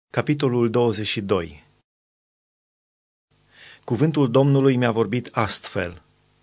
Capitolul 22. Cuvântul Domnului mi-a vorbit astfel.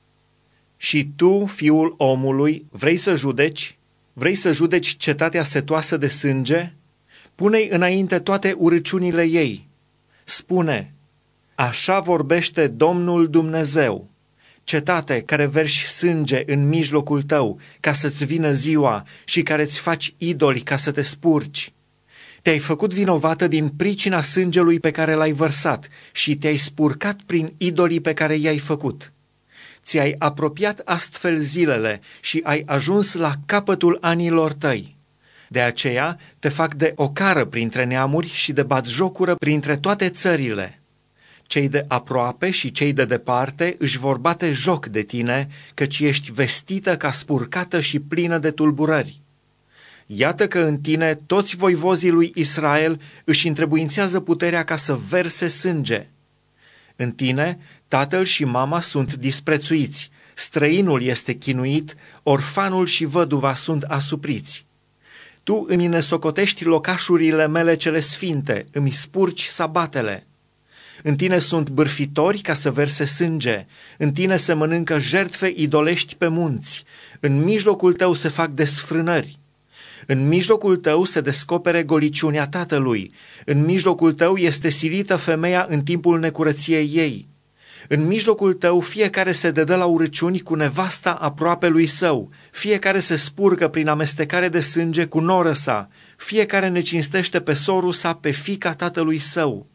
Și tu, fiul omului, vrei să judeci? Vrei să judeci cetatea setoasă de sânge? Pune-i înainte toate urăciunile ei. Spune, așa vorbește Domnul Dumnezeu. Cetate care verși sânge în mijlocul tău ca să-ți vină ziua și care îți faci idoli ca să te spurci. Te-ai făcut vinovată din pricina sângelui pe care l-ai vărsat și te-ai spurcat prin idolii pe care i-ai făcut. Ți-ai apropiat astfel zilele și ai ajuns la capătul anilor tăi. De aceea te fac de ocară printre neamuri și de batjocură printre toate țările. Cei de aproape și cei de departe își vor bate joc de tine, căci ești vestită ca spurcată și plină de tulburări. Iată că în tine toți voivozii lui Israel își întrebuințează puterea ca să verse sânge. În tine tatăl și mama sunt disprețuiți, străinul este chinuit, orfanul și văduva sunt asupriți. Tu îmi nesocotești locașurile mele cele sfinte, îmi spurci sabatele. În tine sunt bârfitori ca să verse sânge, în tine se mănâncă jertfe idolești pe munți, în mijlocul tău se fac desfrânări. În mijlocul tău se descopere goliciunea tatălui, în mijlocul tău este silită femeia în timpul necurăției ei. În mijlocul tău fiecare se dedă la urăciuni cu nevasta aproapelui său, fiecare se spurcă prin amestecare de sânge cu noră sa, fiecare ne cinstește pe sorul sa, pe fiica tatălui său.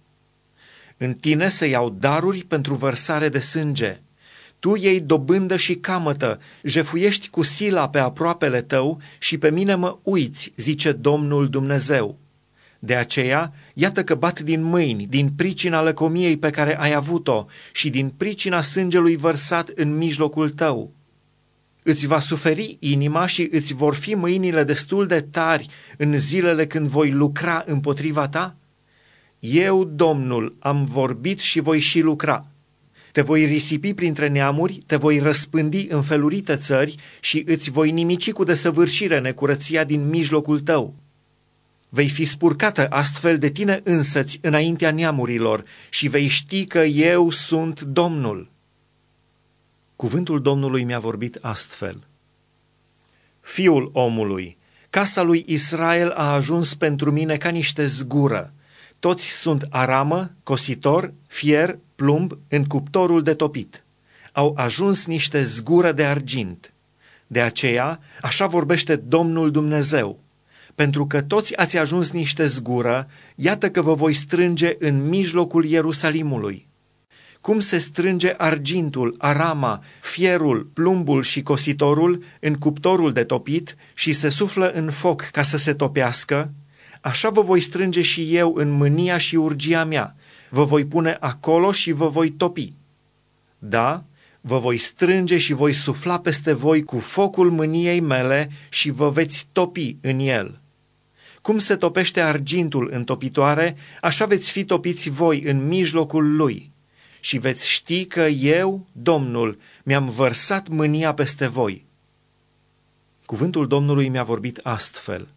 În tine se iau daruri pentru vărsare de sânge. Tu iei dobândă și camătă, jefuiești cu sila pe aproapele tău și pe mine mă uiți, zice Domnul Dumnezeu. De aceea, iată că bat din mâini, din pricina lăcomiei pe care ai avut-o și din pricina sângelui vărsat în mijlocul tău. Îți va suferi inima și îți vor fi mâinile destul de tari în zilele când voi lucra împotriva ta? Eu, Domnul, am vorbit și voi și lucra. Te voi risipi printre neamuri, te voi răspândi în felurite țări și îți voi nimici cu desăvârșire necurăția din mijlocul tău. Vei fi spurcată astfel de tine însăți înaintea neamurilor și vei ști că eu sunt Domnul. Cuvântul Domnului mi-a vorbit astfel. Fiul omului, casa lui Israel a ajuns pentru mine ca niște zgură. Toți sunt aramă, cositor, fier, plumb în cuptorul de topit. Au ajuns niște zgură de argint. De aceea, așa vorbește Domnul Dumnezeu. Pentru că toți ați ajuns niște zgură, iată că vă voi strânge în mijlocul Ierusalimului. Cum se strânge argintul, arama, fierul, plumbul și cositorul în cuptorul de topit și se suflă în foc ca să se topească, așa vă voi strânge și eu în mânia și urgia mea, vă voi pune acolo și vă voi topi. Da, vă voi strânge și voi sufla peste voi cu focul mâniei mele și vă veți topi în el. Cum se topește argintul în topitoare, așa veți fi topiți voi în mijlocul lui. Și veți ști că eu, Domnul, mi-am vărsat mânia peste voi. Cuvântul Domnului mi-a vorbit astfel.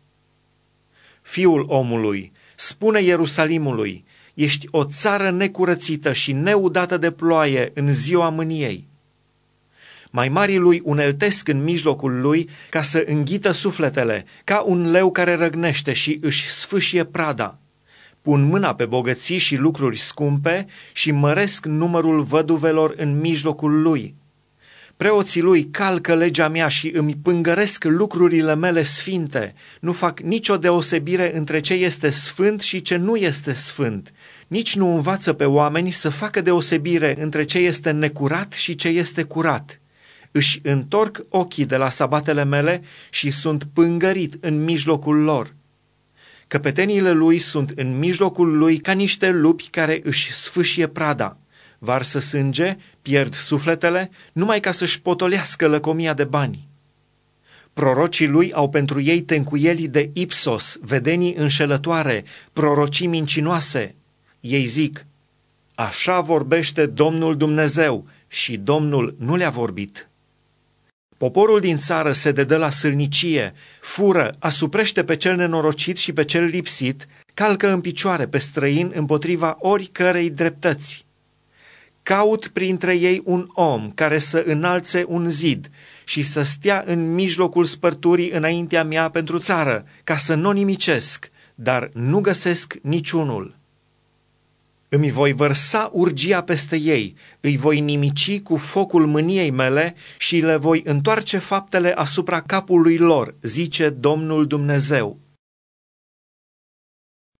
Fiul omului, spune Ierusalimului, ești o țară necurățită și neudată de ploaie în ziua mâniei. Mai marii lui uneltesc în mijlocul lui ca să înghită sufletele, ca un leu care răgnește și își sfâșie prada. Pun mâna pe bogății și lucruri scumpe și măresc numărul văduvelor în mijlocul lui. Preoții lui calcă legea mea și îmi pângăresc lucrurile mele sfinte. Nu fac nicio deosebire între ce este sfânt și ce nu este sfânt. Nici nu învață pe oameni să facă deosebire între ce este necurat și ce este curat. Își întorc ochii de la sabatele mele și sunt pângărit în mijlocul lor. Căpeteniile lui sunt în mijlocul lui ca niște lupi care își sfâșie prada. Varsă sânge, pierd sufletele, numai ca să-și potolească lăcomia de bani. Prorocii lui au pentru ei tencuieli de ipsos, vedenii înșelătoare, prorocii mincinoase. Ei zic, așa vorbește Domnul Dumnezeu, și Domnul nu le-a vorbit. Poporul din țară se dedă la sâlnicie, fură, asuprește pe cel nenorocit și pe cel lipsit, calcă în picioare pe străin împotriva oricărei dreptăți. Caut printre ei un om care să înalțe un zid și să stea în mijlocul spărturii înaintea mea pentru țară, ca să nu nimicesc, dar nu găsesc niciunul. Îmi voi vărsa urgia peste ei, îi voi nimici cu focul mâniei mele și le voi întoarce faptele asupra capului lor, zice Domnul Dumnezeu.